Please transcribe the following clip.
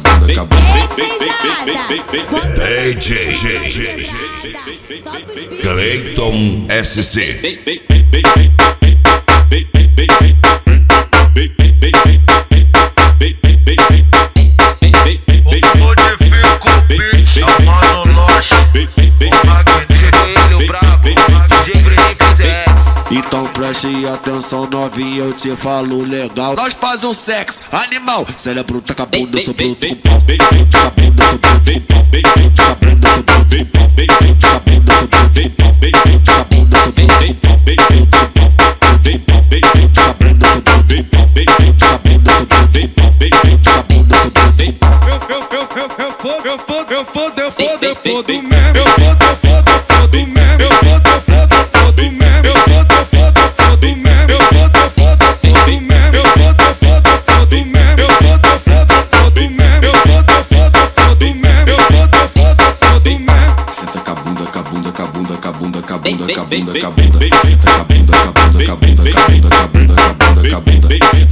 bunda, com a bunda. DJ Cleiton SC. Então preste atenção, novinha, eu te falo legal. Nós faz um sexo animal. Cê é bruta com a bunda, eu sou bruto com pau. Bruta com a bunda, eu sou bruto com pau. Bruta com a bunda, eu sou bruto com pau. Bruta com a bunda, eu sou bruto com pau. Bruta com a bunda, eu sou bruto com pau. Bruta com a bunda, eu sou bruto com pau. Bruta com a bunda, eu sou bruto com pau. Bruta com a bunda, eu sou bruto com pau. Eu fodo mesmo. Eu fodo mesmo. Eu fodo mesmo. Eu fodo mesmo. Eu fodo mesmo. Eu fodo mesmo. Eu fodo mesmo. Eu fodo mesmo. Eu fodo mesmo. Senta com a bunda, com a bunda, com a bunda, com a bunda, com a bunda, com a bunda, com a bunda. Senta com a bunda, com a bunda, com a bunda, com a bunda, com a bunda, com a bunda, com a bunda.